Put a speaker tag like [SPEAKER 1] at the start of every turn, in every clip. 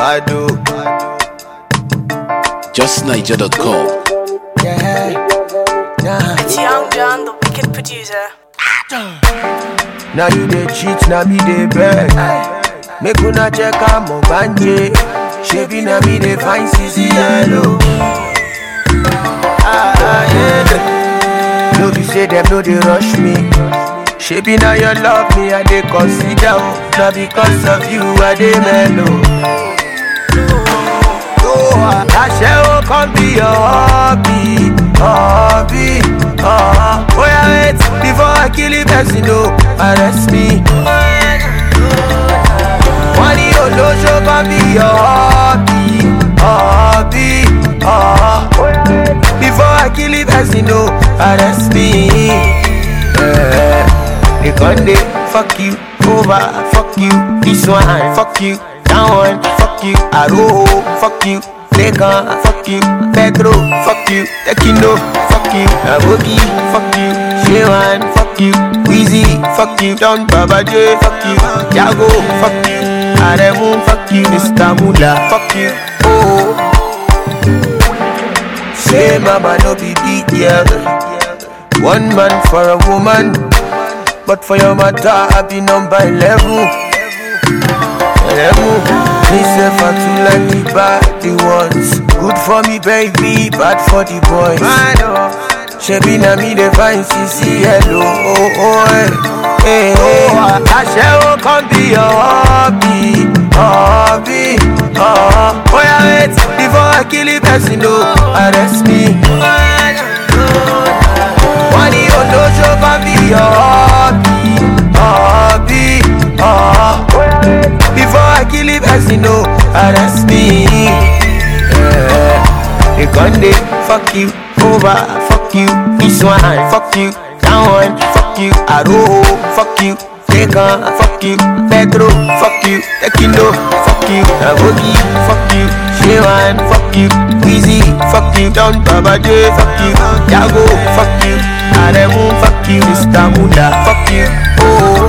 [SPEAKER 1] Badu.
[SPEAKER 2] JustNiger.com.
[SPEAKER 3] It's Young John, the wicked producer.
[SPEAKER 1] Now you dey cheat, now me dey beg. Make una check out my banje. Shebi na me dey find CC yellow. No be say them no dey rush me. Shebi na you love me, I dey consider. Now because of you, I dey mellow. Ashewo come be your hobby. Oh yeah, wait before I kill the person, no, arrest me. Money Olojo come be your hobby. Oh yeah, wait before I kill the person, no, arrest me. They gon' dey fuck you over, fuck you this one, fuck you that one, fuck you Aro, fuck you Lekan, fuck you Pedro, fuck you Tekino, fuck you Aboki, fuck you Shewan, fuck you Weezy, fuck you Don Baba J, fuck you Jago, fuck you Aremu, fuck you Mr. Mula, fuck you Oh say mama no be big girl. One man for a woman, but for your matter I be number 11. Myself I too like the bad ones. Good for me baby, bad for the boys. Shebi na me dey find CC hello. Ashewo come be your hobby. Oh yeah, wait before I kill the person, no, arrest me. Money Olojo come be your hobby. Oh yeah, wait before I kill the person, no, arrest me. They gon' dey fuck you over, fuck you this one, fuck you that one, fuck you Aro, fuck you Lekan, fuck you Pedro, fuck you Tekino, fuck you Aboki, fuck you Shewan, fuck you Weezy, fuck you Don Baba J, fuck you Jago, fuck you Aremu, fuck you Mr. Mula, fuck you Oh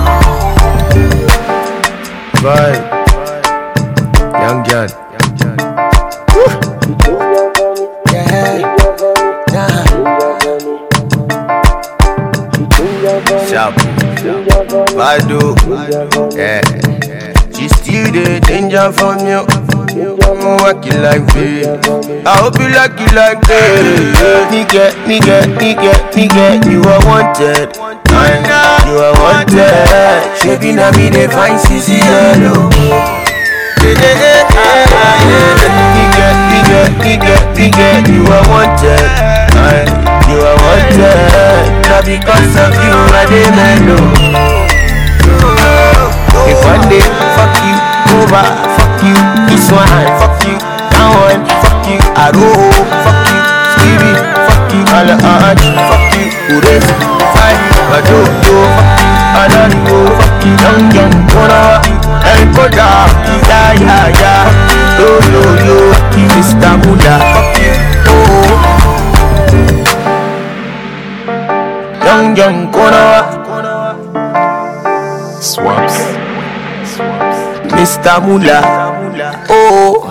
[SPEAKER 1] bye Young John. Sharp Badu. Yeah. She still the danger from you. I'm working like this. I hope you like it like this. Nigga, you are wanted. You are wanted. Shebi na me dey find CC yellow. Nigga, you are wanted. You are wanted. Now because of you, I dey mellow. If one day, fuck you over, fuck you this one, fuck you that one, fuck you Aro, fuck you Stevie, fuck you Alaj, fuck you Ures, Fai, Badodo, fuck you Alarigo, fuck you Young Kona, El Koda, Ya, Yo, fuck you Mr. Mula, fuck you Young Kona,
[SPEAKER 2] Swaps.
[SPEAKER 1] Mr. Mula, oh.